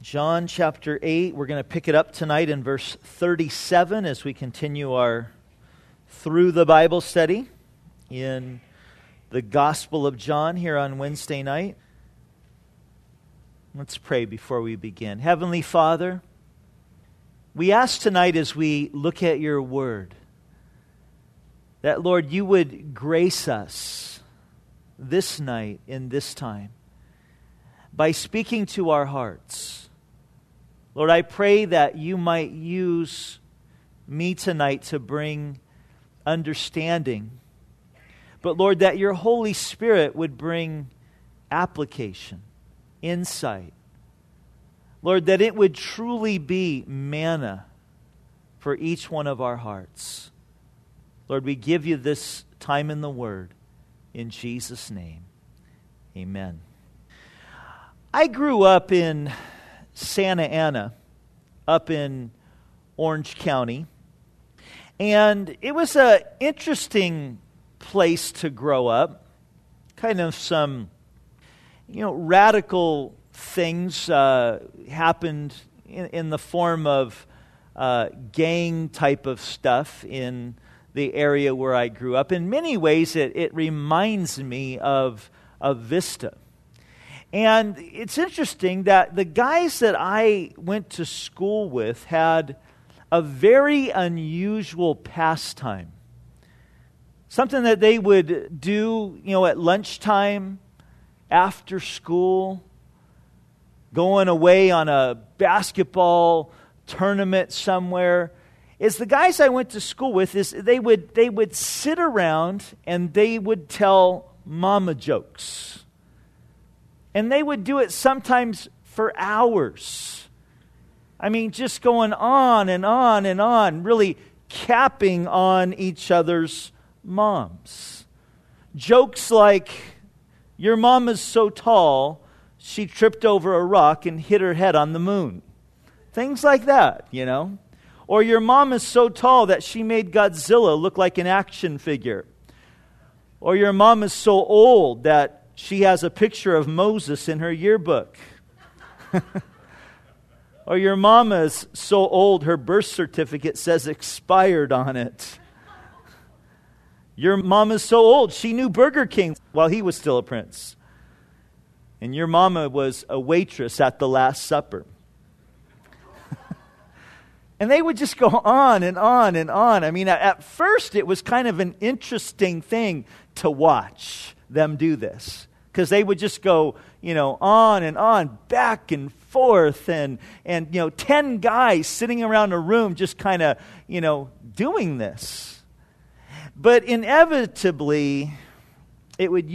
John chapter 8, we're going to pick it up tonight in verse 37 as we continue our Through the Bible study in the Gospel of John here on Wednesday night. Let's pray before we begin. Heavenly Father, we ask tonight as we look at your word that, Lord, you would grace us this night in this time by speaking to our hearts. Lord, I pray that you might use me tonight to bring understanding. But Lord, that your Holy Spirit would bring application, insight. Lord, that it would truly be manna for each one of our hearts. Lord, we give you this time in the Word. In Jesus' name, amen. I grew up in Santa Ana, up in Orange County. And it was an interesting place to grow up. Kind of some, radical things happened in the form of gang type of stuff in the area where I grew up. In many ways, it reminds me of Vista. And it's interesting that the guys that I went to school with had a very unusual pastime. Something that they would do, at lunchtime, after school, going away on a basketball tournament somewhere. Is the guys I went to school with, they would sit around and they would tell mama jokes. And they would do it sometimes for hours. I mean, just going on and on and on, really capping on each other's moms. Jokes like, your mom is so tall, she tripped over a rock and hit her head on the moon. Things like that, Or your mom is so tall that she made Godzilla look like an action figure. Or your mom is so old that she has a picture of Moses in her yearbook. Or your mama is so old her birth certificate says expired on it. Your mom is so old she knew Burger King while he was still a prince. And your mama was a waitress at the Last Supper. And they would just go on and on and on. I mean, at first it was kind of an interesting thing to watch them do this. Because they would just go, on and on, back and forth, and 10 guys sitting around a room just kind of, doing this. But inevitably, it would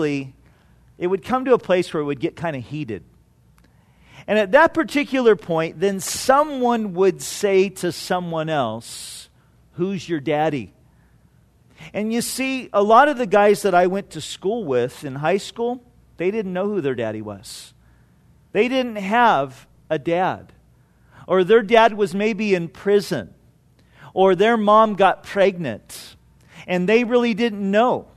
come to a place where it would get kind of heated. And at that particular point, then someone would say to someone else, "Who's your daddy?" And you see, a lot of the guys that I went to school with in high school, they didn't know who their daddy was. They didn't have a dad. Or their dad was maybe in prison. Or their mom got pregnant. And they really didn't know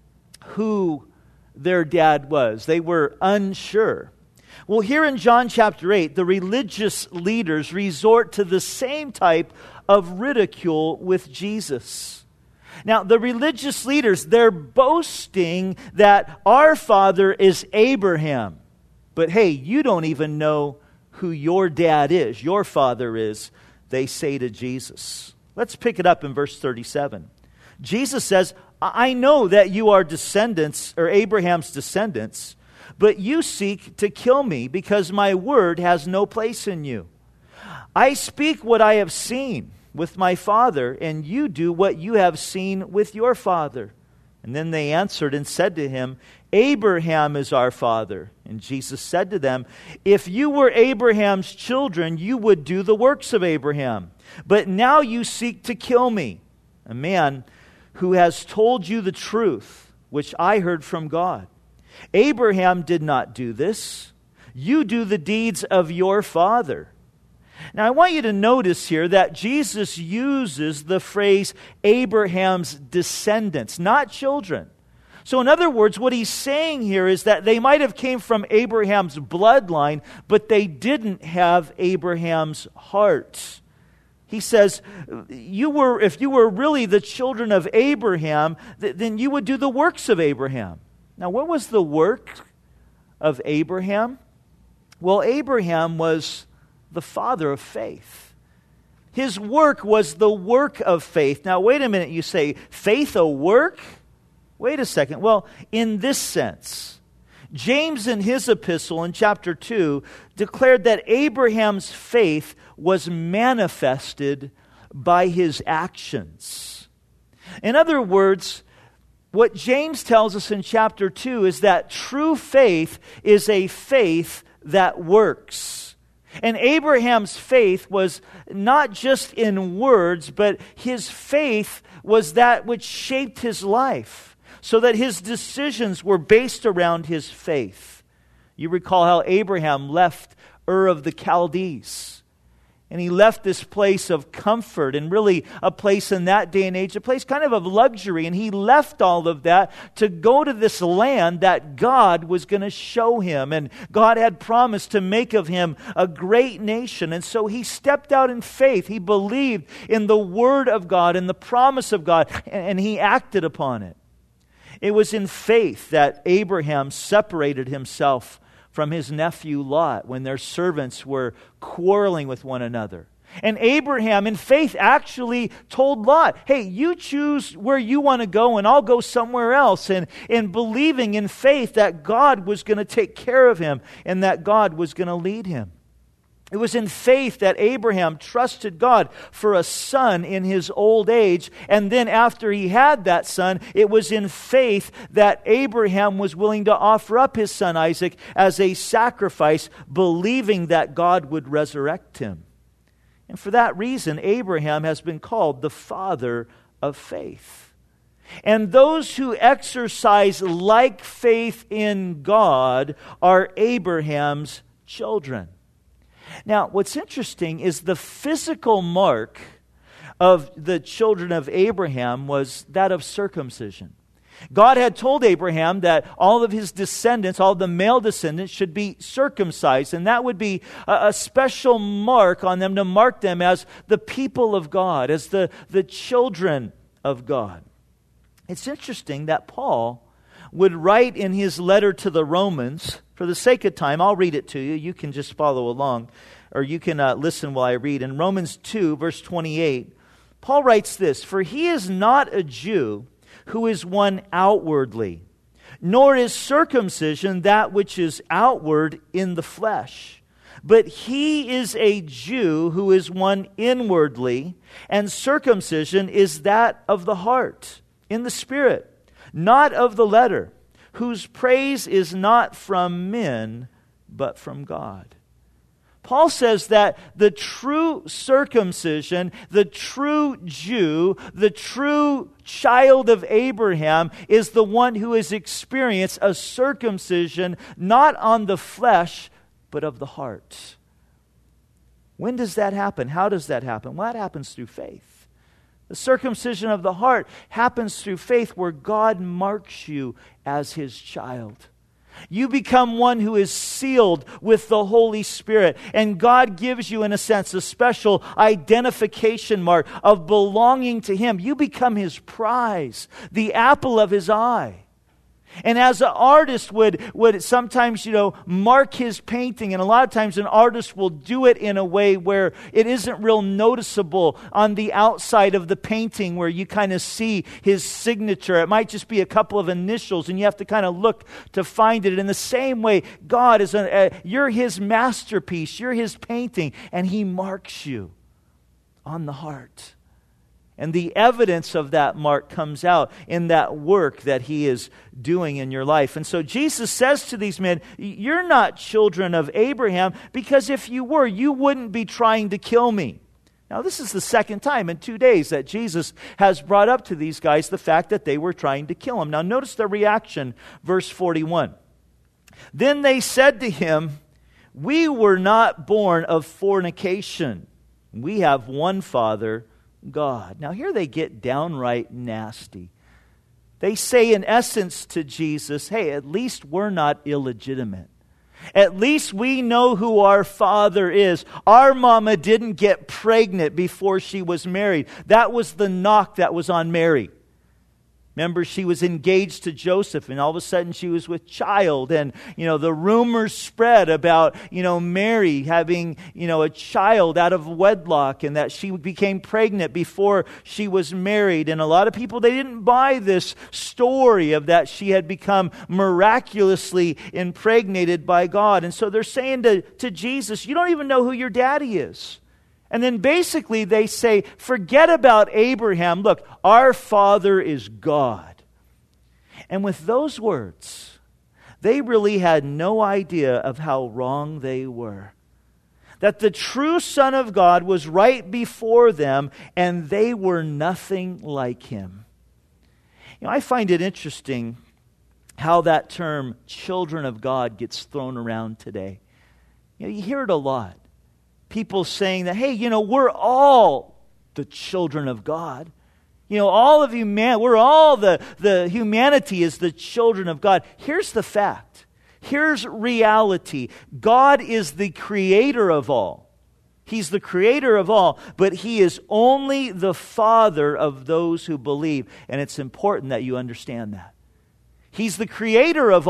who their dad was. They were unsure. Well, here in John chapter 8, the religious leaders resort to the same type of ridicule with Jesus. Now, the religious leaders, they're boasting that our father is Abraham. But hey, you don't even know who your dad is, your father is, they say to Jesus. Let's pick it up in verse 37. Jesus says, I know that you are descendants, or Abraham's descendants, but you seek to kill me because my word has no place in you. I speak what I have seen with my father, and you do what you have seen with your father. And then they answered and said to him, Abraham is our father. And Jesus said to them, if you were Abraham's children, you would do the works of Abraham. But now you seek to kill me, a man who has told you the truth, which I heard from God. Abraham did not do this. You do the deeds of your father. Now, I want you to notice here that Jesus uses the phrase Abraham's descendants, not children. So in other words, what he's saying here is that they might have came from Abraham's bloodline, but they didn't have Abraham's heart. He says, if you were really the children of Abraham, then you would do the works of Abraham. Now, what was the work of Abraham? Well, Abraham was the father of faith. His work was the work of faith. Now, wait a minute, you say, faith a work? Wait a second. Well, in this sense, James in his epistle in chapter 2 declared that Abraham's faith was manifested by his actions. In other words, what James tells us in chapter 2 is that true faith is a faith that works. And Abraham's faith was not just in words, but his faith was that which shaped his life, so that his decisions were based around his faith. You recall how Abraham left Ur of the Chaldees. And he left this place of comfort and really a place in that day and age, a place kind of luxury. And he left all of that to go to this land that God was going to show him. And God had promised to make of him a great nation. And so he stepped out in faith. He believed in the word of God and the promise of God, and he acted upon it. It was in faith that Abraham separated himself from his nephew Lot when their servants were quarreling with one another. And Abraham, in faith, actually told Lot, hey, you choose where you want to go and I'll go somewhere else. And in believing in faith that God was going to take care of him and that God was going to lead him. It was in faith that Abraham trusted God for a son in his old age. And then after he had that son, it was in faith that Abraham was willing to offer up his son Isaac as a sacrifice, believing that God would resurrect him. And for that reason, Abraham has been called the father of faith. And those who exercise like faith in God are Abraham's children. Now, what's interesting is the physical mark of the children of Abraham was that of circumcision. God had told Abraham that all of his descendants, all the male descendants, should be circumcised, and that would be a special mark on them to mark them as the people of God, as the children of God. It's interesting that Paul would write in his letter to the Romans. For the sake of time, I'll read it to you. You can just follow along, or you can listen while I read. In Romans 2, verse 28, Paul writes this, "For he is not a Jew who is one outwardly, nor is circumcision that which is outward in the flesh. But he is a Jew who is one inwardly, and circumcision is that of the heart, in the spirit, not of the letter, whose praise is not from men, but from God." Paul says that the true circumcision, the true Jew, the true child of Abraham is the one who has experienced a circumcision not on the flesh, but of the heart. When does that happen? How does that happen? Well, that happens through faith. The circumcision of the heart happens through faith, where God marks you as His child. You become one who is sealed with the Holy Spirit, and God gives you, in a sense, a special identification mark of belonging to Him. You become His prize, the apple of His eye. And as an artist would sometimes, mark his painting, and a lot of times an artist will do it in a way where it isn't real noticeable on the outside of the painting, where you kind of see his signature. It might just be a couple of initials, and you have to kind of look to find it. In the same way, God is you're His masterpiece, you're His painting, and He marks you on the heart. And the evidence of that mark comes out in that work that He is doing in your life. And so Jesus says to these men, you're not children of Abraham, because if you were, you wouldn't be trying to kill me. Now, this is the second time in 2 days that Jesus has brought up to these guys the fact that they were trying to kill Him. Now, notice their reaction, verse 41. Then they said to Him, we were not born of fornication. We have one Father, God. Now here they get downright nasty. They say in essence to Jesus, hey, at least we're not illegitimate. At least we know who our father is. Our mama didn't get pregnant before she was married. That was the knock that was on Mary. Remember, she was engaged to Joseph, and all of a sudden she was with child. And, the rumors spread about, Mary having, a child out of wedlock, and that she became pregnant before she was married. And a lot of people, they didn't buy this story of that she had become miraculously impregnated by God. And so they're saying to Jesus, you don't even know who your daddy is. And then basically they say, forget about Abraham. Look, our father is God. And with those words, they really had no idea of how wrong they were. That the true Son of God was right before them, and they were nothing like him. I find it interesting how that term, children of God, gets thrown around today. You hear it a lot. People saying that, hey, we're all the children of God. All of humanity, we're all the humanity is the children of God. Here's the fact. Here's reality. God is the creator of all. He's the creator of all, but he is only the father of those who believe. And it's important that you understand that. He's the creator of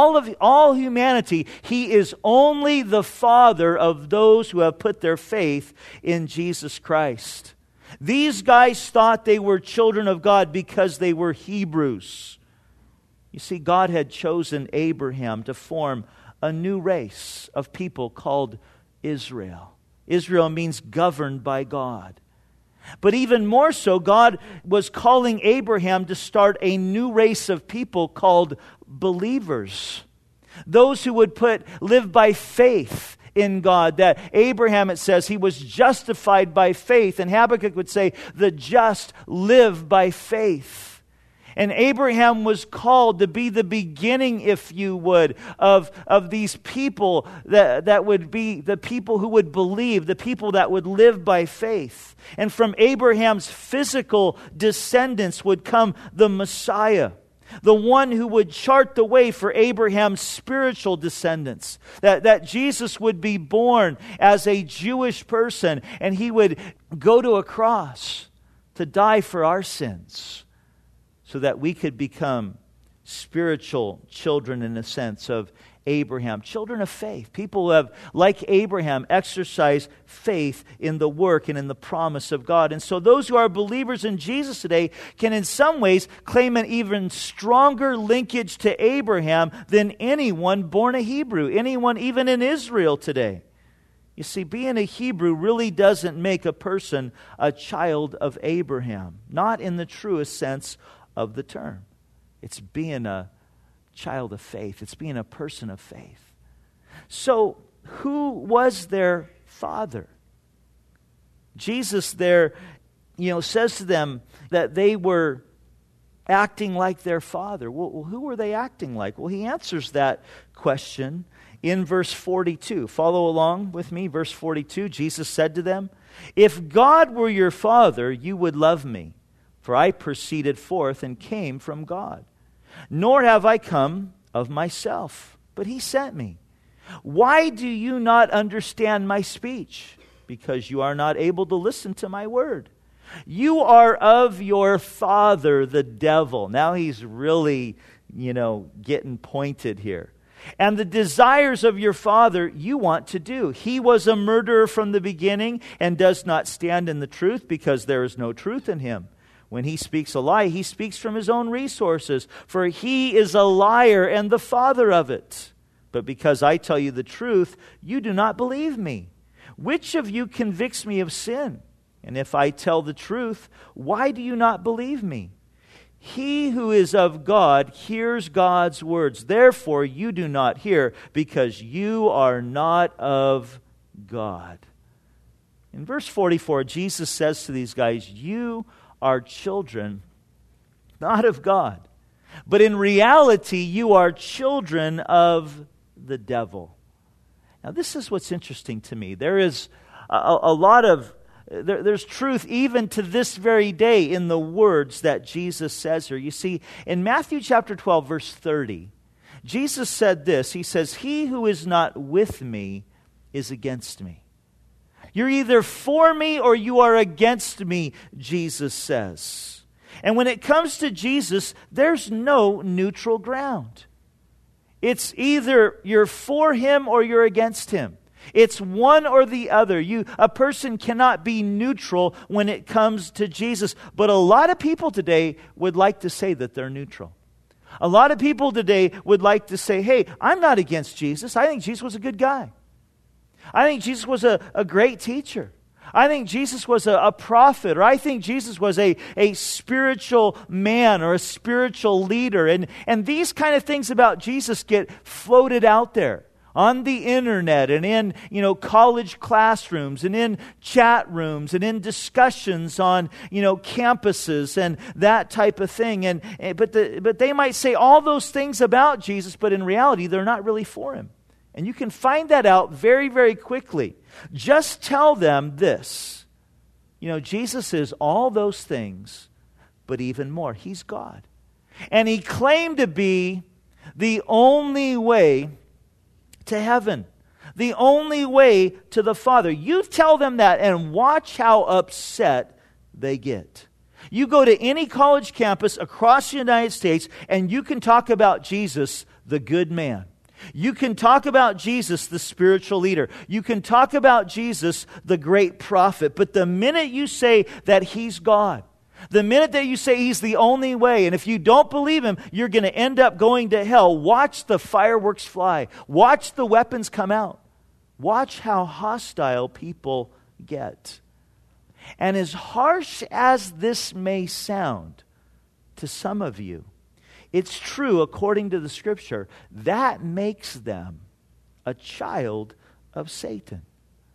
all humanity. He is only the father of those who have put their faith in Jesus Christ. These guys thought they were children of God because they were Hebrews. You see, God had chosen Abraham to form a new race of people called Israel. Israel means governed by God. But even more so, God was calling Abraham to start a new race of people called believers. Those who would live by faith in God. That Abraham, it says, he was justified by faith. And Habakkuk would say, the just live by faith. And Abraham was called to be the beginning, if you would, of these people that would be the people who would believe, the people that would live by faith. And from Abraham's physical descendants would come the Messiah, the one who would chart the way for Abraham's spiritual descendants. That Jesus would be born as a Jewish person, and he would go to a cross to die for our sins, so that we could become spiritual children in a sense of Abraham. Children of faith. People who have, like Abraham, exercised faith in the work and in the promise of God. And so those who are believers in Jesus today can in some ways claim an even stronger linkage to Abraham than anyone born a Hebrew, anyone even in Israel today. You see, being a Hebrew really doesn't make a person a child of Abraham. Not in the truest sense of the term. It's being a child of faith. It's being a person of faith. So, who was their father? Jesus there, says to them that they were acting like their father. Well, who were they acting like? Well, he answers that question in verse 42. Follow along with me. Verse 42, Jesus said to them, "If God were your father, you would love me. For I proceeded forth and came from God. Nor have I come of myself, but he sent me. Why do you not understand my speech? Because you are not able to listen to my word. You are of your father, the devil." Now he's really, getting pointed here. "And the desires of your father you want to do. He was a murderer from the beginning and does not stand in the truth, because there is no truth in him. When he speaks a lie, he speaks from his own resources, for he is a liar and the father of it. But because I tell you the truth, you do not believe me. Which of you convicts me of sin? And if I tell the truth, why do you not believe me? He who is of God hears God's words. Therefore you do not hear, because you are not of God." In verse 44, Jesus says to these guys, "You are children, not of God, but in reality you are children of the devil." Now this is what's interesting to me. There is a lot of there's truth even to this very day in the words that Jesus says here. You see, in Matthew chapter 12, verse 30, Jesus said this. He says, "He who is not with me is against me." You're either for me or you are against me, Jesus says. And when it comes to Jesus, there's no neutral ground. It's either you're for him or you're against him. It's one or the other. A person cannot be neutral when it comes to Jesus. But a lot of people today would like to say that they're neutral. A lot of people today would like to say, hey, I'm not against Jesus. I think Jesus was a good guy. I think Jesus was a great teacher. I think Jesus was a prophet, or I think Jesus was a spiritual man or a spiritual leader. And these kind of things about Jesus get floated out there on the internet and in, college classrooms and in chat rooms and in discussions on, campuses and that type of thing. But they might say all those things about Jesus, but in reality, they're not really for him. And you can find that out very, very quickly. Just tell them this. Jesus is all those things, but even more. He's God. And he claimed to be the only way to heaven, the only way to the Father. You tell them that and watch how upset they get. You go to any college campus across the United States and you can talk about Jesus, the good man. You can talk about Jesus, the spiritual leader. You can talk about Jesus, the great prophet. But the minute you say that he's God, the minute that you say he's the only way, and if you don't believe him, you're going to end up going to hell, watch the fireworks fly. Watch the weapons come out. Watch how hostile people get. And as harsh as this may sound to some of you, it's true, according to the Scripture, that makes them a child of Satan.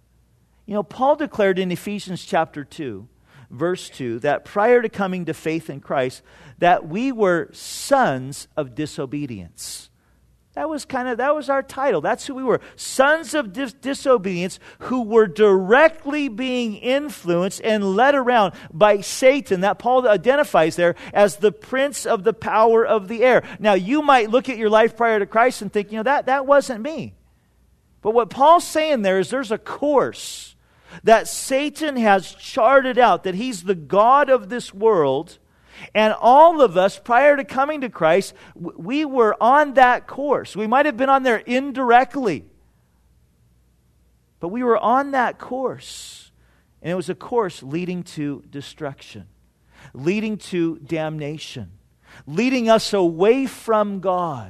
Paul declared in Ephesians chapter 2, verse 2, that prior to coming to faith in Christ, that we were sons of disobedience. That was our title. That's who we were. Sons of disobedience who were directly being influenced and led around by Satan, that Paul identifies there as the prince of the power of the air. Now, you might look at your life prior to Christ and think, that wasn't me. But what Paul's saying there is there's a course that Satan has charted out, that he's the god of this world. And all of us, prior to coming to Christ, we were on that course. We might have been on there indirectly, but we were on that course. And it was a course leading to destruction, leading to damnation, leading us away from God.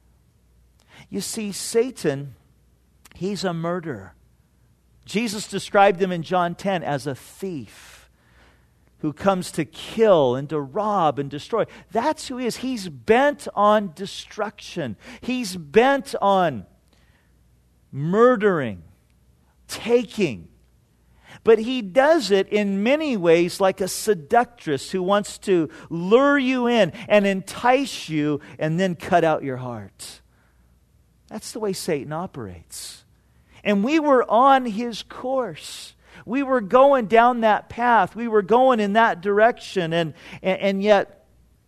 You see, Satan, he's a murderer. Jesus described him in John 10 as a thief who comes to kill and to rob and destroy. That's who he is. He's bent on destruction. He's bent on murdering, taking. But he does it in many ways like a seductress who wants to lure you in and entice you and then cut out your heart. That's the way Satan operates. And we were on his course. We were going down that path. We were going in that direction. And yet,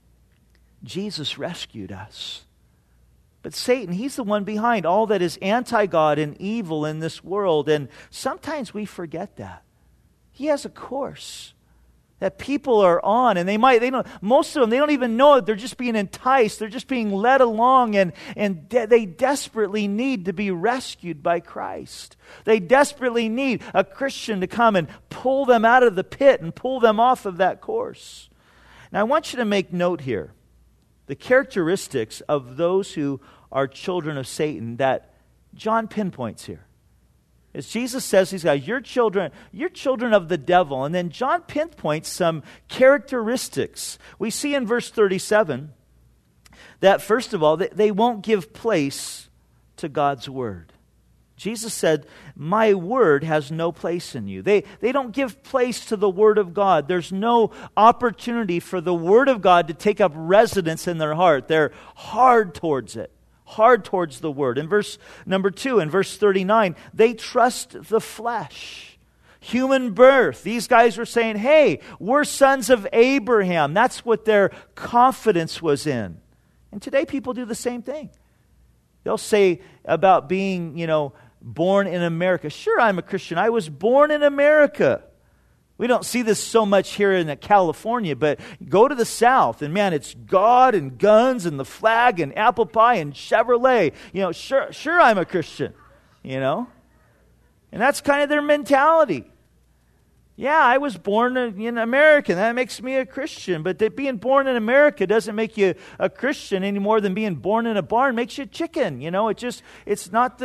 Jesus rescued us. But Satan, he's the one behind all that is anti-God and evil in this world. And sometimes we forget that. He has a course that people are on, and most of them, they don't even know it. They're just being enticed. They're just being led along, and they desperately need to be rescued by Christ. They desperately need a Christian to come and pull them out of the pit and pull them off of that course. Now, I want you to make note here, the characteristics of those who are children of Satan that John pinpoints here. As Jesus says, these guys, you're children of the devil. And then John pinpoints some characteristics. We see in verse 37 that, first of all, they won't give place to God's word. Jesus said, my word has no place in you. They don't give place to the word of God. There's no opportunity for the word of God to take up residence in their heart. They're hard towards it. Hard towards the word. In verse number 2, in verse 39, they trust the flesh. human birth. These guys were saying, hey, we're sons of Abraham. That's what their confidence was in. And today people do the same thing. They'll say about being, born in America. Sure, I'm a Christian. I was born in America. We don't see this so much here in California, but go to the South, and man, it's God and guns and the flag and apple pie and Chevrolet. Sure, I'm a Christian, And that's kind of their mentality. Yeah, I was born in America. That makes me a Christian. But that being born in America doesn't make you a Christian any more than being born in a barn makes you a chicken. It's not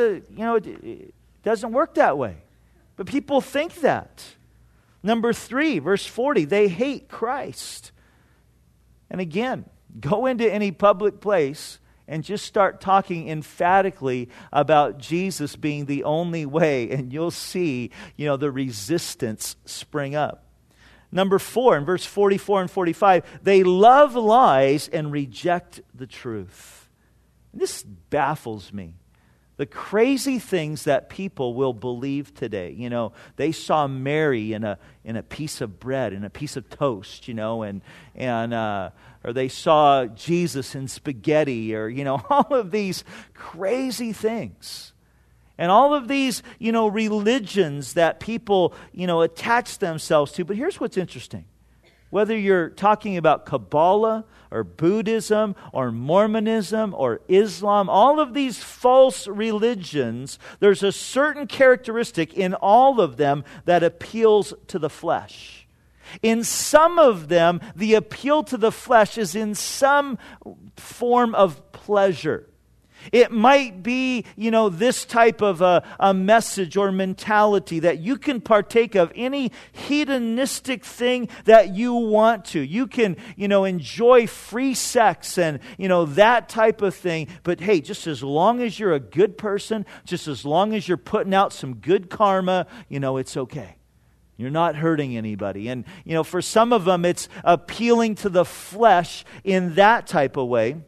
it doesn't work that way. But people think that. Number 3, verse 40, they hate Christ. And again, go into any public place and just start talking emphatically about Jesus being the only way, and you'll see, the resistance spring up. Number 4, in verse 44 and 45, they love lies and reject the truth. This baffles me. The crazy things that people will believe today. They saw Mary in a piece of bread, in a piece of toast, or they saw Jesus in spaghetti, or all of these crazy things. And all of these, religions that people, attach themselves to. But here's what's interesting. Whether you're talking about Kabbalah or Buddhism or Mormonism or Islam, all of these false religions, there's a certain characteristic in all of them that appeals to the flesh. In some of them, the appeal to the flesh is in some form of pleasure. It might be, this type of a message or mentality that you can partake of any hedonistic thing that you want to. You can, enjoy free sex and, that type of thing. But hey, just as long as you're a good person, just as long as you're putting out some good karma, it's okay. You're not hurting anybody. And, for some of them, it's appealing to the flesh in that type of way.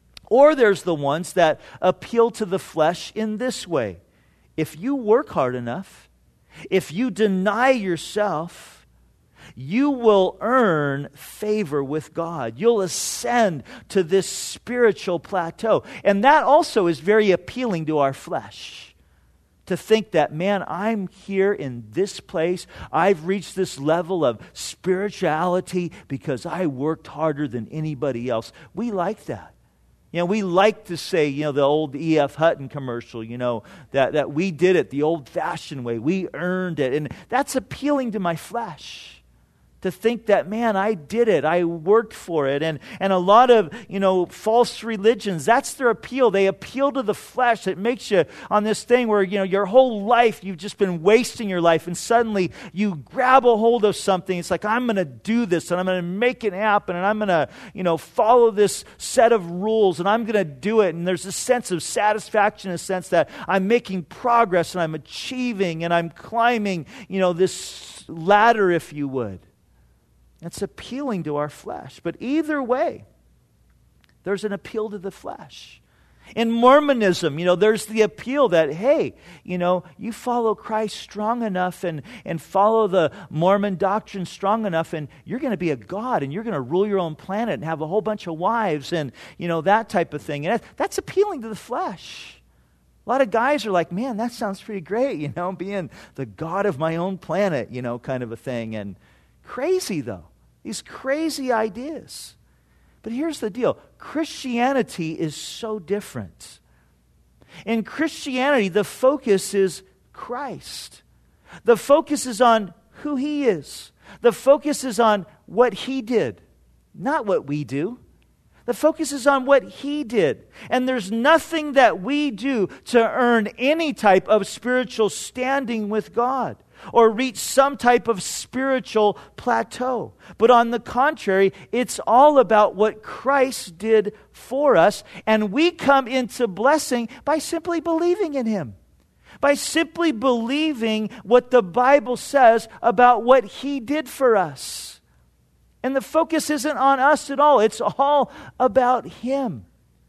Or there's the ones that appeal to the flesh in this way. If you work hard enough, if you deny yourself, you will earn favor with God. You'll ascend to this spiritual plateau. And that also is very appealing to our flesh. To think that, man, I'm here in this place. I've reached this level of spirituality because I worked harder than anybody else. We like that. We like to say, the old E.F. Hutton commercial, that we did it the old-fashioned way. We earned it. And that's appealing to my flesh. To think that, man, I did it. I worked for it. And a lot of, false religions, that's their appeal. They appeal to the flesh. It makes you on this thing where, your whole life, you've just been wasting your life. And suddenly you grab a hold of something. It's like, I'm going to do this and I'm going to make it happen. And I'm going to, follow this set of rules and I'm going to do it. And there's a sense of satisfaction, a sense that I'm making progress and I'm achieving and I'm climbing, this ladder, if you would. It's appealing to our flesh. But either way, there's an appeal to the flesh. In Mormonism, there's the appeal that, hey, you follow Christ strong enough and follow the Mormon doctrine strong enough and you're going to be a god and you're going to rule your own planet and have a whole bunch of wives and, that type of thing. And that's appealing to the flesh. A lot of guys are like, man, that sounds pretty great, being the god of my own planet, kind of a thing. And crazy, though. These crazy ideas. But here's the deal. Christianity is so different. In Christianity, the focus is Christ. The focus is on who He is. The focus is on what He did, not what we do. The focus is on what He did. And there's nothing that we do to earn any type of spiritual standing with God or reach some type of spiritual plateau. But on the contrary, it's all about what Christ did for us, and we come into blessing by simply believing in Him. By simply believing what the Bible says about what He did for us. And the focus isn't on us at all. It's all about Him.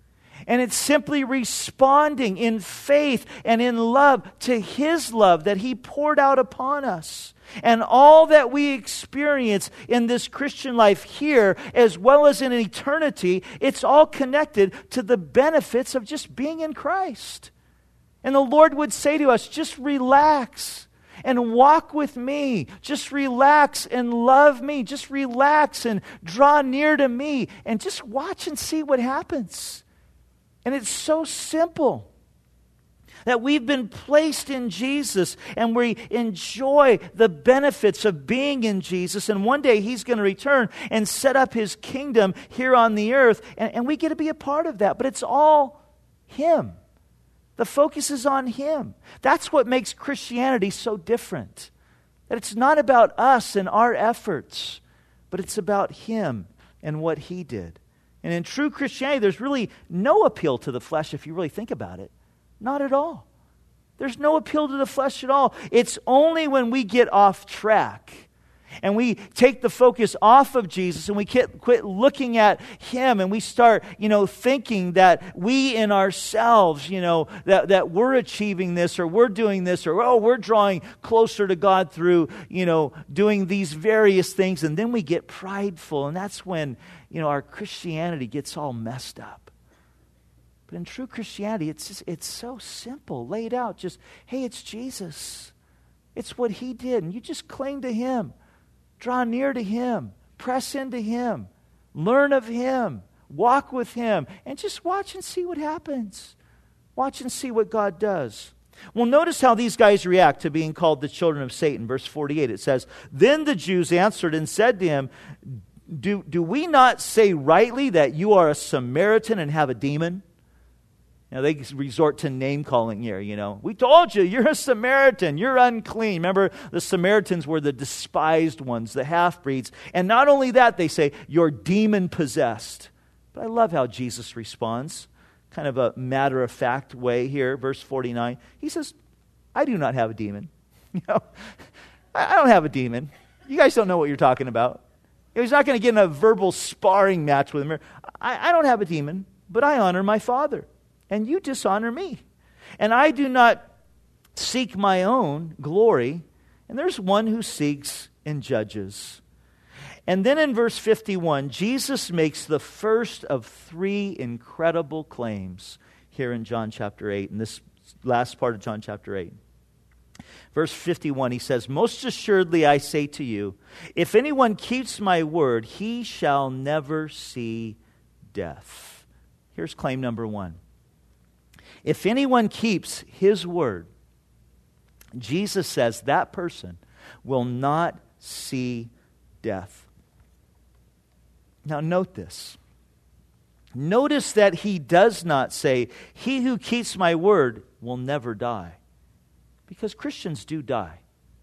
And it's simply responding in faith and in love to His love that He poured out upon us. And all that we experience in this Christian life here, as well as in eternity, it's all connected to the benefits of just being in Christ. And the Lord would say to us, just relax and walk with me. Just relax and love me. Just relax and draw near to me. And just watch and see what happens. And it's so simple. That we've been placed in Jesus and we enjoy the benefits of being in Jesus. And one day He's going to return and set up His kingdom here on the earth. And we get to be a part of that. But it's all Him. The focus is on Him. That's what makes Christianity so different. That it's not about us and our efforts, but it's about Him and what He did. And in true Christianity, there's really no appeal to the flesh if you really think about it. Not at all. There's no appeal to the flesh at all. It's only when we get off track and we take the focus off of Jesus and we quit looking at Him and we start, thinking that we in ourselves, that we're achieving this or we're doing this or, we're drawing closer to God through, doing these various things. And then we get prideful, and that's when, our Christianity gets all messed up. But in true Christianity, it's so simple, laid out. Just, hey, it's Jesus. It's what He did. And you just cling to Him. Draw near to Him. Press into Him. Learn of Him. Walk with Him. And just watch and see what happens. Watch and see what God does. Well, notice how these guys react to being called the children of Satan. Verse 48, it says, "Then the Jews answered and said to him, Do we not say rightly that you are a Samaritan and have a demon?" They resort to name-calling here, We told you, you're a Samaritan, you're unclean. Remember, the Samaritans were the despised ones, the half-breeds. And not only that, they say, you're demon-possessed. But I love how Jesus responds, kind of a matter-of-fact way here, verse 49. He says, I do not have a demon. I don't have a demon. You guys don't know what you're talking about. He's not going to get in a verbal sparring match with him. I don't have a demon, but I honor my Father. And you dishonor me. And I do not seek my own glory. And there's one who seeks and judges. And then in verse 51, Jesus makes the first of three incredible claims here in John chapter 8, in this last part of John chapter 8. Verse 51, He says, "Most assuredly I say to you, if anyone keeps my word, he shall never see death." Here's claim number one. If anyone keeps His word, Jesus says that person will not see death. Now note this. Notice that He does not say, he who keeps my word will never die. Because Christians do die.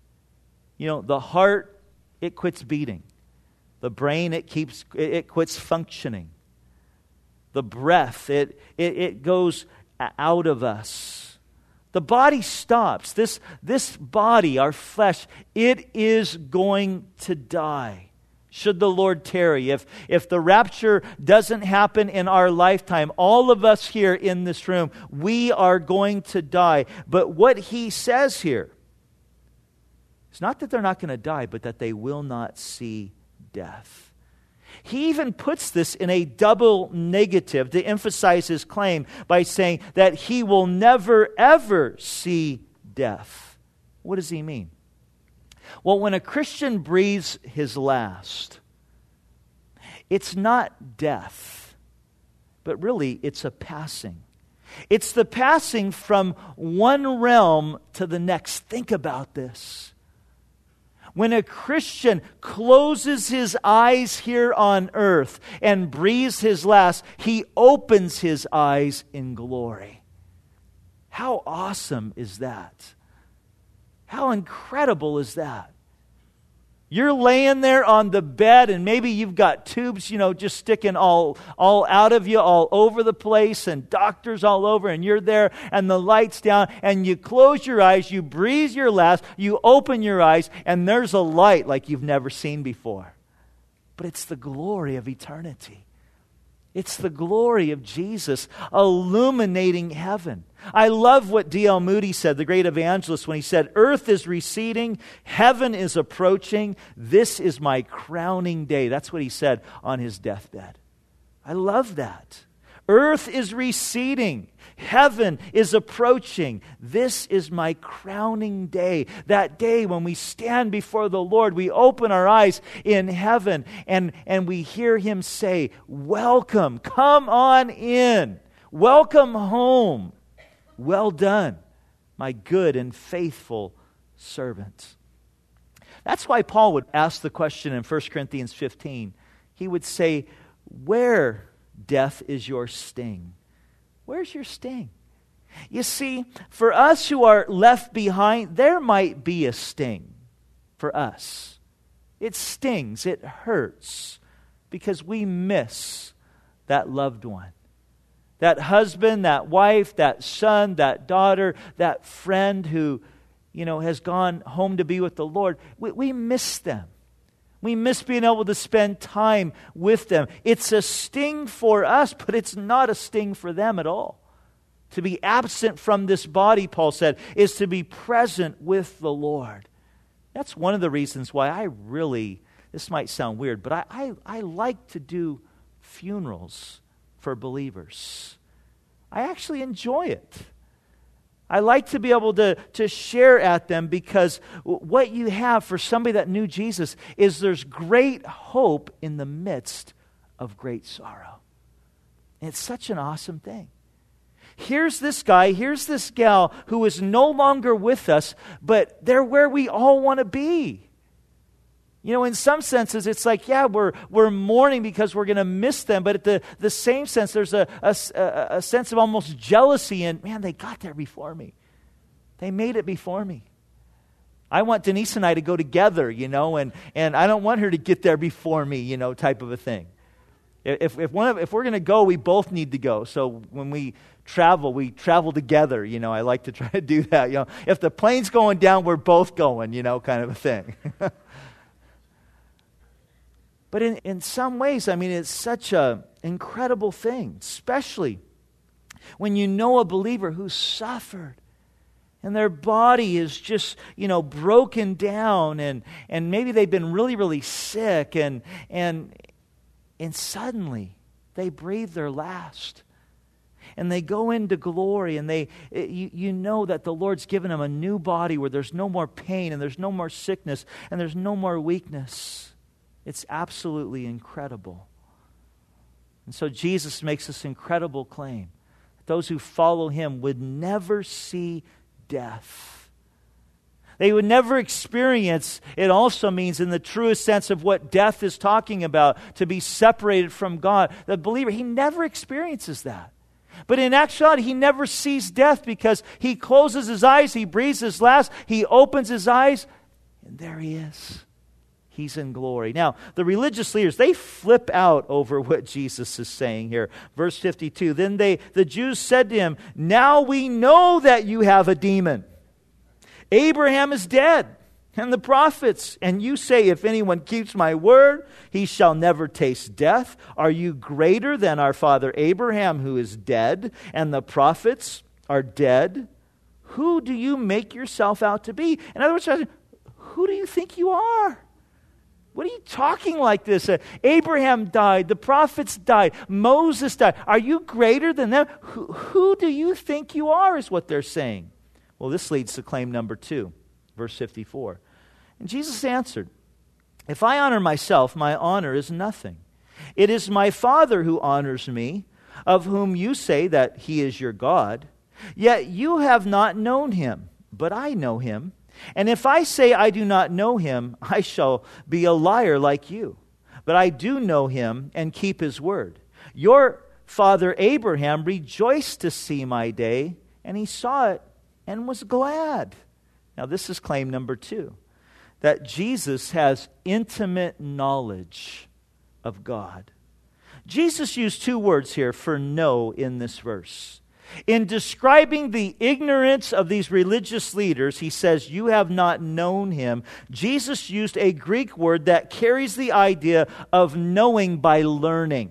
The heart, it quits beating. The brain, it quits functioning. The breath, it goes out of us. The body stops. This body, our flesh, it is going to die. Should the Lord tarry. If the rapture doesn't happen in our lifetime, all of us here in this room, we are going to die. But what He says here is not that they're not going to die, but that they will not see death. He even puts this in a double negative to emphasize his claim by saying that he will never, ever see death. What does he mean? Well, when a Christian breathes his last, it's not death, but really it's a passing. It's the passing from one realm to the next. Think about this. When a Christian closes his eyes here on earth and breathes his last, he opens his eyes in glory. How awesome is that? How incredible is that? You're laying there on the bed and maybe you've got tubes, just sticking all out of you, all over the place, and doctors all over, and you're there and the light's down, and you close your eyes, you breathe your last, you open your eyes, and there's a light like you've never seen before. But it's the glory of eternity. It's the glory of Jesus illuminating heaven. I love what D.L. Moody said, the great evangelist, when he said, "Earth is receding, heaven is approaching. This is my crowning day." That's what he said on his deathbed. I love that. Earth is receding. Heaven is approaching. This is my crowning day. That day when we stand before the Lord, we open our eyes in heaven and we hear Him say, "Welcome, come on in. Welcome home. Well done, my good and faithful servant." That's why Paul would ask the question in 1 Corinthians 15. He would say, "Where, death, is your sting?" Where's your sting? You see, for us who are left behind, there might be a sting for us. It stings, it hurts, because we miss that loved one. That husband, that wife, that son, that daughter, that friend who, has gone home to be with the Lord. We miss them. We miss being able to spend time with them. It's a sting for us, but it's not a sting for them at all. To be absent from this body, Paul said, is to be present with the Lord. That's one of the reasons why this might sound weird, but I like to do funerals for believers. I actually enjoy it. I like to be able to share at them, because what you have for somebody that knew Jesus is there's great hope in the midst of great sorrow. And it's such an awesome thing. Here's this guy, here's this gal who is no longer with us, but they're where we all want to be. In some senses, it's like, we're mourning because we're going to miss them. But at the same sense, there's a sense of almost jealousy. And, man, they got there before me. They made it before me. I want Denise and I to go together, and I don't want her to get there before me, type of a thing. If we're going to go, we both need to go. So when we travel together. I like to try to do that. If the plane's going down, we're both going, kind of a thing. But in some ways, it's such an incredible thing, especially when you know a believer who's suffered and their body is just, broken down, and maybe they've been really, really sick, and suddenly they breathe their last. And they go into glory, and you know that the Lord's given them a new body where there's no more pain, and there's no more sickness, and there's no more weakness. It's absolutely incredible. And so Jesus makes this incredible claim. Those who follow Him would never see death. They would never experience, it also means in the truest sense of what death is talking about, to be separated from God. The believer, he never experiences that. But in actuality, he never sees death, because he closes his eyes, he breathes his last, he opens his eyes, and there he is. He's in glory. Now, the religious leaders, they flip out over what Jesus is saying here. Verse 52, then the Jews said to him, "Now we know that you have a demon. Abraham is dead, and the prophets, and you say, if anyone keeps my word, he shall never taste death. Are you greater than our father Abraham, who is dead, and the prophets are dead? Who do you make yourself out to be?" In other words, who do you think you are? What are you talking like this? Abraham died. The prophets died. Moses died. Are you greater than them? Who do you think you are, is what they're saying. Well, this leads to claim number 2, verse 54. And Jesus answered, "If I honor myself, my honor is nothing. It is my Father who honors me, of whom you say that He is your God. Yet you have not known Him, but I know Him. And if I say I do not know Him, I shall be a liar like you. But I do know Him and keep His word. Your father Abraham rejoiced to see my day, and he saw it and was glad." Now this is claim number 2, that Jesus has intimate knowledge of God. Jesus used 2 words here for know in this verse. In describing the ignorance of these religious leaders, he says, "You have not known Him." Jesus used a Greek word that carries the idea of knowing by learning.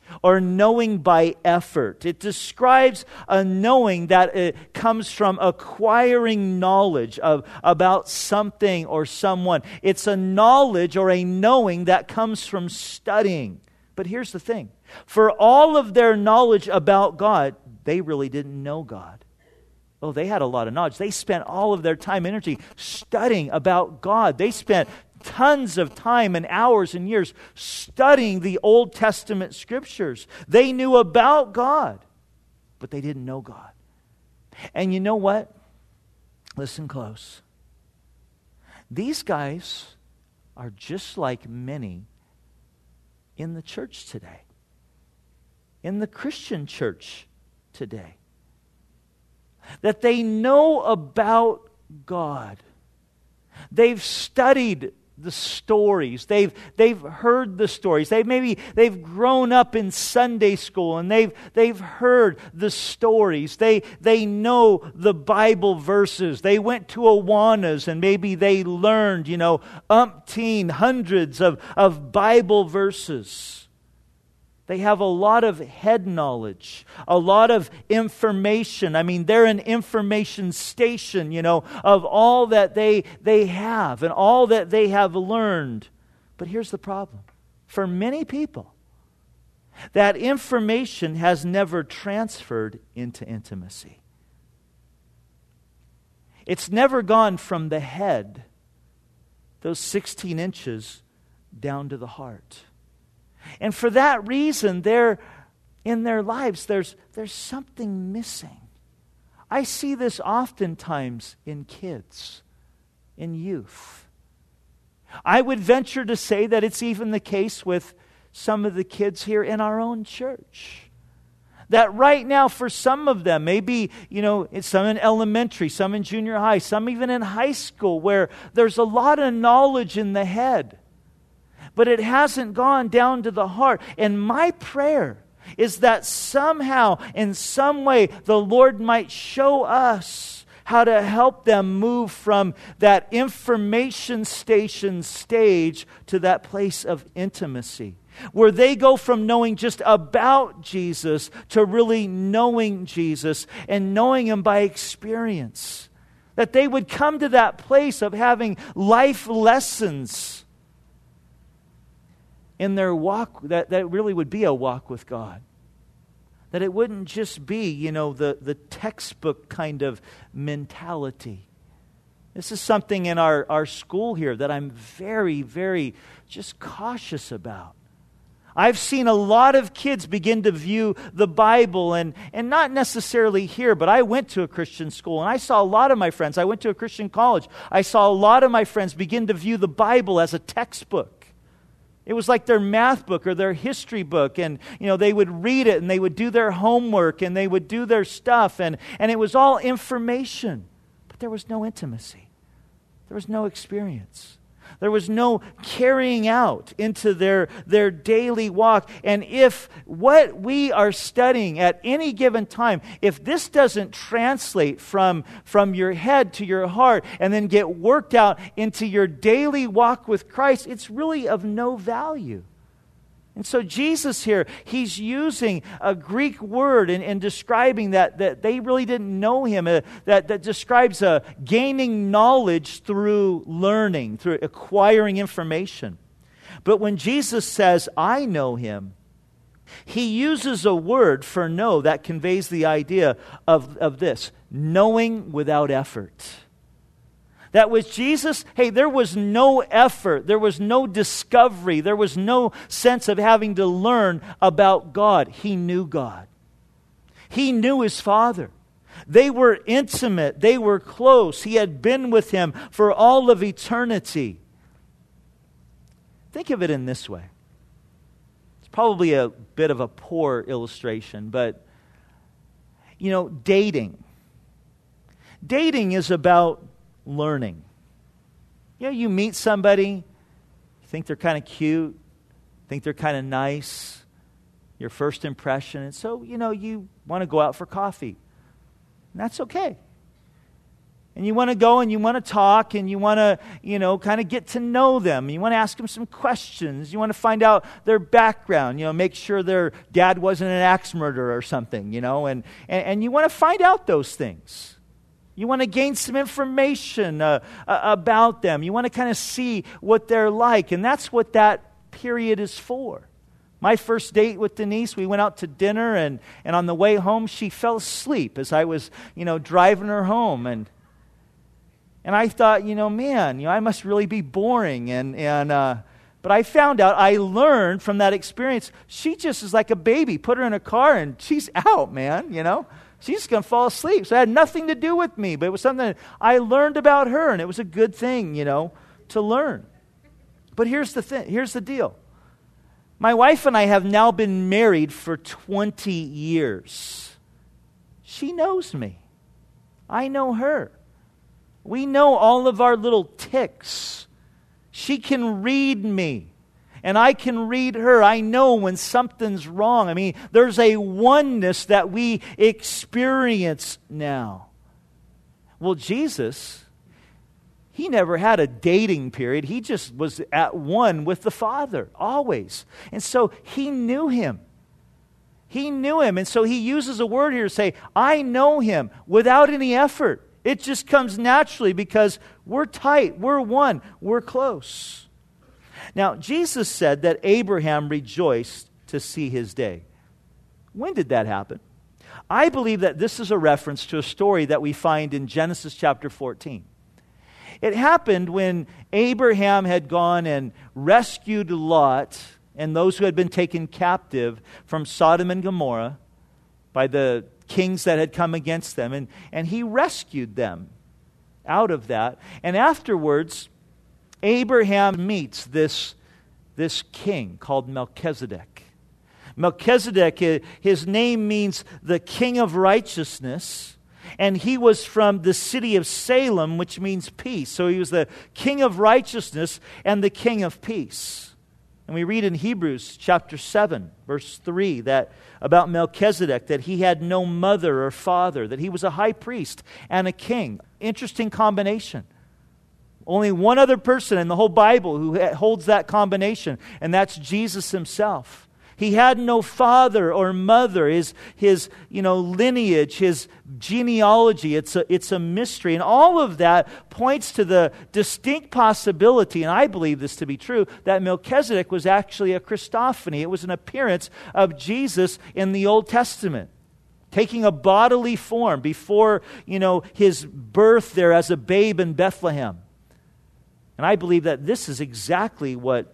or knowing by effort. It describes a knowing that comes from acquiring knowledge about something or someone. It's a knowledge or a knowing that comes from studying. But here's the thing. For all of their knowledge about God, they really didn't know God. Oh, they had a lot of knowledge. They spent all of their time and energy studying about God. They spent tons of time and hours and years studying the Old Testament scriptures. They knew about God, but they didn't know God. And you know what? Listen close. These guys are just like many in the church today, in the Christian church today, that they know about God. They've studied the stories. They've heard the stories. They've grown up in Sunday school and they've heard the stories. They know the Bible verses. They went to Awanas and maybe they learned, umpteen hundreds of Bible verses. They have a lot of head knowledge, a lot of information. I mean, they're an information station, of all that they have and all that they have learned. But here's the problem. For many people, that information has never transferred into intimacy. It's never gone from the head, those 16 inches, down to the heart. And for that reason, in their lives, there's something missing. I see this oftentimes in kids, in youth. I would venture to say that it's even the case with some of the kids here in our own church. That right now, for some of them, maybe, some in elementary, some in junior high, some even in high school, where there's a lot of knowledge in the head, but it hasn't gone down to the heart. And my prayer is that somehow, in some way, the Lord might show us how to help them move from that information station stage to that place of intimacy, where they go from knowing just about Jesus to really knowing Jesus and knowing Him by experience. That they would come to that place of having life lessons in their walk, that really would be a walk with God. That it wouldn't just be, the textbook kind of mentality. This is something in our school here that I'm very, very just cautious about. I've seen a lot of kids begin to view the Bible, and not necessarily here, but I went to a Christian school, and I saw a lot of my friends. I went to a Christian college. I saw a lot of my friends begin to view the Bible as a textbook. It was like their math book or their history book, and they would read it and they would do their homework and they would do their stuff, and it was all information. But there was no intimacy. There was no experience. There was no carrying out into their daily walk. And if what we are studying at any given time, if this doesn't translate from your head to your heart and then get worked out into your daily walk with Christ, it's really of no value. And so Jesus here, He's using a Greek word in describing that they really didn't know Him, that describes gaining knowledge through learning, through acquiring information. But when Jesus says, I know Him, He uses a word for know that conveys the idea of this, knowing without effort. That with Jesus, there was no effort, there was no discovery, there was no sense of having to learn about God. He knew God. He knew His Father. They were intimate, they were close. He had been with Him for all of eternity. Think of it in this way. It's probably a bit of a poor illustration, but, dating. Dating is about learning. You meet somebody, you think they're kind of cute, think they're kind of nice, your first impression, and so, you want to go out for coffee. And that's okay. And you want to go and you want to talk and you want to, kind of get to know them. You want to ask them some questions. You want to find out their background, make sure their dad wasn't an axe murderer or something, and you want to find out those things. You want to gain some information about them. You want to kind of see what they're like, and that's what that period is for. My first date with Denise, we went out to dinner, and on the way home, she fell asleep as I was, driving her home, and I thought, I must really be boring. But I found out, I learned from that experience, she just is like a baby. Put her in a car and she's out, man, She's just going to fall asleep. So it had nothing to do with me, but it was something that I learned about her, and it was a good thing, to learn. But here's the deal. My wife and I have now been married for 20 years. She knows me. I know her. We know all of our little tics. She can read me, and I can read her. I know when something's wrong. There's a oneness that we experience now. Well, Jesus, he never had a dating period. He just was at one with the Father, always. And so he knew him. He knew him, and so he uses a word here to say, I know him, without any effort. It just comes naturally because we're tight, we're one, we're close. Now, Jesus said that Abraham rejoiced to see his day. When did that happen? I believe that this is a reference to a story that we find in Genesis chapter 14. It happened when Abraham had gone and rescued Lot and those who had been taken captive from Sodom and Gomorrah by the kings that had come against them, and he rescued them out of that. And afterwards, Abraham meets this king called Melchizedek. Melchizedek, his name means the king of righteousness, and he was from the city of Salem, which means peace. So he was the king of righteousness and the king of peace. And we read in Hebrews chapter 7, verse 3, that about Melchizedek, that he had no mother or father, that he was a high priest and a king. Interesting combination. Only one other person in the whole Bible who holds that combination, and that's Jesus himself. He had no father or mother. His lineage, his genealogy, it's a mystery. And all of that points to the distinct possibility, and I believe this to be true, that Melchizedek was actually a Christophany. It was an appearance of Jesus in the Old Testament, taking a bodily form before, his birth there as a babe in Bethlehem. And I believe that this is exactly what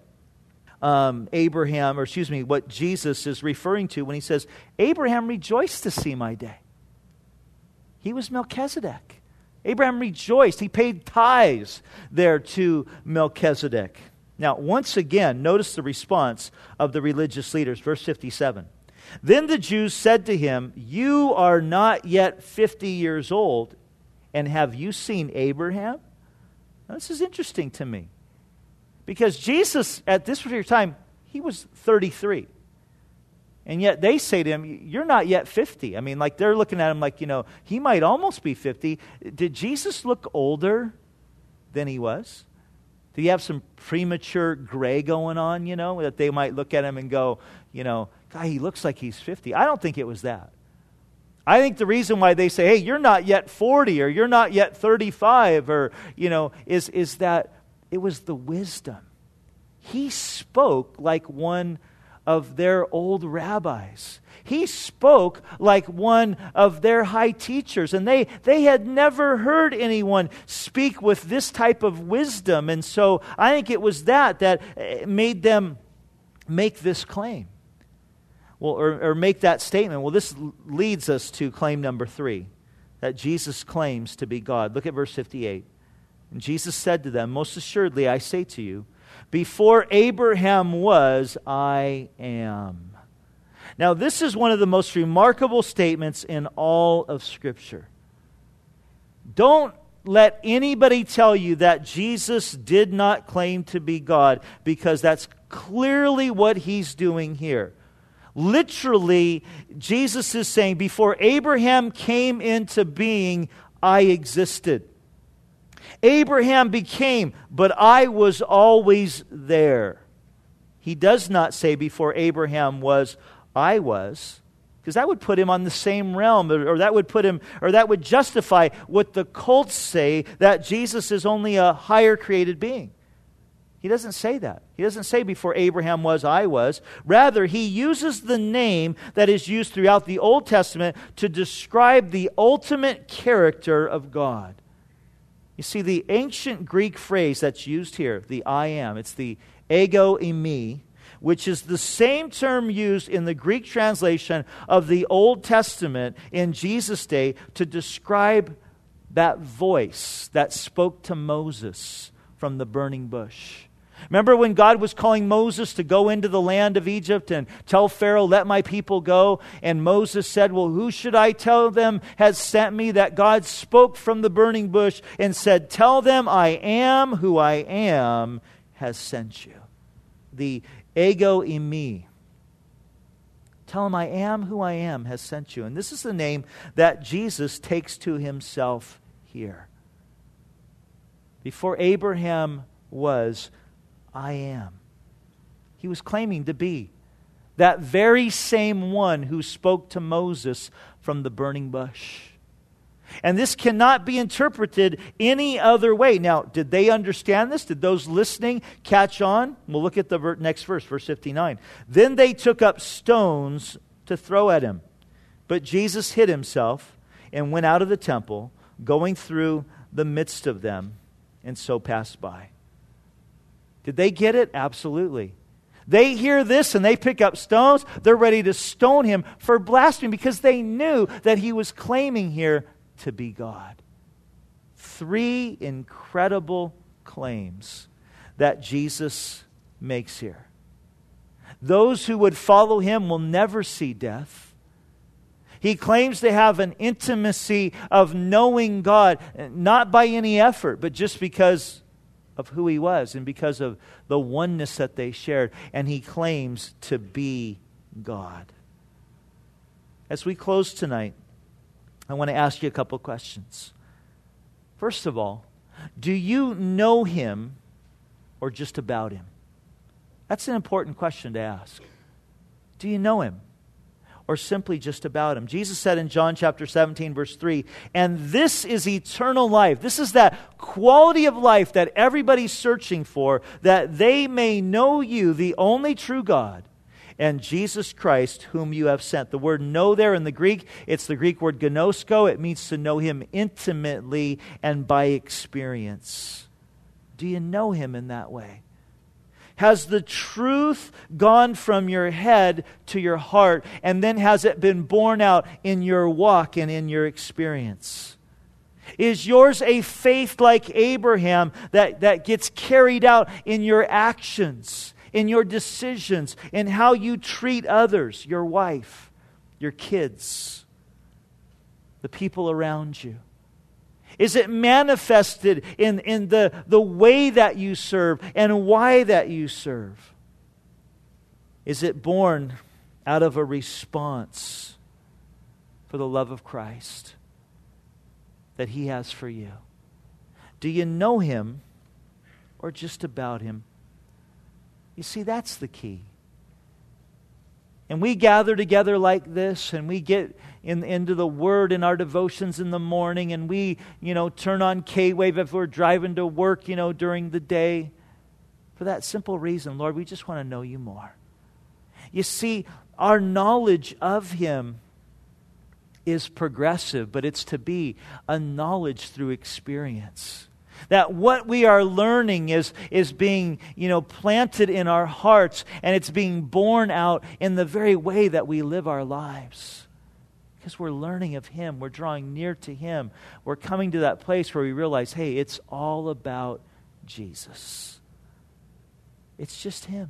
what Jesus is referring to when he says, Abraham rejoiced to see my day. He was Melchizedek. Abraham rejoiced. He paid tithes there to Melchizedek. Now, once again, notice the response of the religious leaders. Verse 57. Then the Jews said to him, you are not yet 50 years old, and have you seen Abraham? Now, this is interesting to me. Because Jesus, at this particular time, he was 33. And yet they say to him, you're not yet 50. They're looking at him like, he might almost be 50. Did Jesus look older than he was? Did he have some premature gray going on, that they might look at him and go, God, he looks like he's 50. I don't think it was that. I think the reason why they say, hey, you're not yet 40 or you're not yet 35 or, is that it was the wisdom. He spoke like one of their old rabbis. He spoke like one of their high teachers. And they had never heard anyone speak with this type of wisdom. And so I think it was that made them make this claim. Well, or make that statement. Well, this leads us to claim number 3, that Jesus claims to be God. Look at verse 58. And Jesus said to them, most assuredly, I say to you, before Abraham was, I am. Now, this is one of the most remarkable statements in all of Scripture. Don't let anybody tell you that Jesus did not claim to be God, because that's clearly what he's doing here. Literally, Jesus is saying, before Abraham came into being, I existed. Abraham became, but I was always there. He does not say before Abraham was, I was, because that would put him on the same realm, or that would put him, or that would justify what the cults say, that Jesus is only a higher created being. He doesn't say that. He doesn't say before Abraham was, I was. Rather, he uses the name that is used throughout the Old Testament to describe the ultimate character of God. You see, the ancient Greek phrase that's used here, the I am, it's the ego eimi, which is the same term used in the Greek translation of the Old Testament in Jesus' day to describe that voice that spoke to Moses from the burning bush. Remember when God was calling Moses to go into the land of Egypt and tell Pharaoh, let my people go? And Moses said, well, who should I tell them has sent me? That God spoke from the burning bush and said, tell them I am who I am has sent you. The ego eimi. Tell him I am who I am has sent you. And this is the name that Jesus takes to himself here. Before Abraham was, I am. He was claiming to be that very same one who spoke to Moses from the burning bush. And this cannot be interpreted any other way. Now, did they understand this? Did those listening catch on? We'll look at the next verse, verse 59. Then they took up stones to throw at him. But Jesus hid himself and went out of the temple, going through the midst of them, and so passed by. Did they get it? Absolutely. They hear this and they pick up stones. They're ready to stone him for blasphemy because they knew that he was claiming here to be God. 3 incredible claims that Jesus makes here. Those who would follow him will never see death. He claims to have an intimacy of knowing God, not by any effort, but just because of who he was and because of the oneness that they shared. And he claims to be God. As we close tonight, I want to ask you a couple questions. First of all, do you know him or just about him? That's an important question to ask. Do you know him or simply just about him? Jesus said in John chapter 17, verse 3, and this is eternal life. This is that quality of life that everybody's searching for, that they may know you, the only true God, and Jesus Christ, whom you have sent. The word know there in the Greek, it's the Greek word gnosko. It means to know him intimately and by experience. Do you know him in that way? Has the truth gone from your head to your heart, and then has it been borne out in your walk and in your experience? Is yours a faith like Abraham that gets carried out in your actions, in your decisions, in how you treat others, your wife, your kids, the people around you? Is it manifested in the way that you serve and why that you serve? Is it born out of a response for the love of Christ that he has for you? Do you know him or just about him? You see, that's the key. And we gather together like this, and we get into the Word in our devotions in the morning, and we, turn on K-Wave if we're driving to work, during the day. For that simple reason, Lord, we just want to know you more. You see, our knowledge of him is progressive, but it's to be a knowledge through experience. That what we are learning is being, planted in our hearts, and it's being borne out in the very way that we live our lives. Because we're learning of him, we're drawing near to him. We're coming to that place where we realize, hey, it's all about Jesus. It's just him.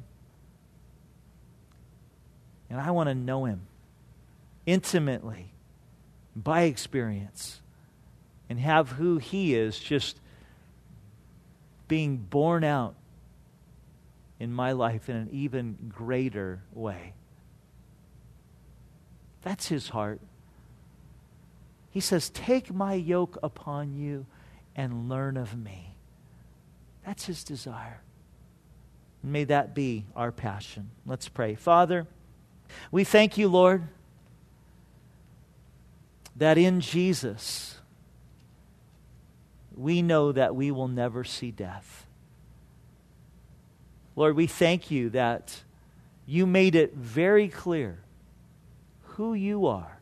And I want to know him intimately, by experience, and have who he is just being borne out in my life in an even greater way. That's his heart. He says, take my yoke upon you and learn of me. That's his desire. May that be our passion. Let's pray. Father, we thank you, Lord, that in Jesus we know that we will never see death. Lord, we thank you that you made it very clear who you are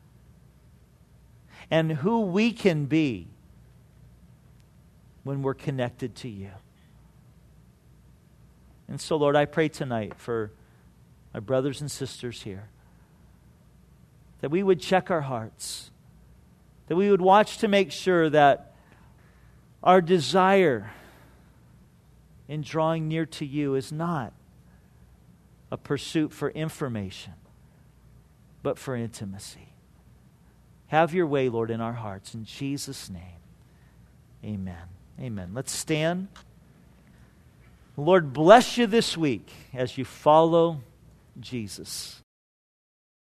and who we can be when we're connected to you. And so, Lord, I pray tonight for my brothers and sisters here that we would check our hearts, that we would watch to make sure that our desire in drawing near to you is not a pursuit for information, but for intimacy. Have your way, Lord, in our hearts. In Jesus' name, amen. Amen. Let's stand. Lord, bless you this week as you follow Jesus.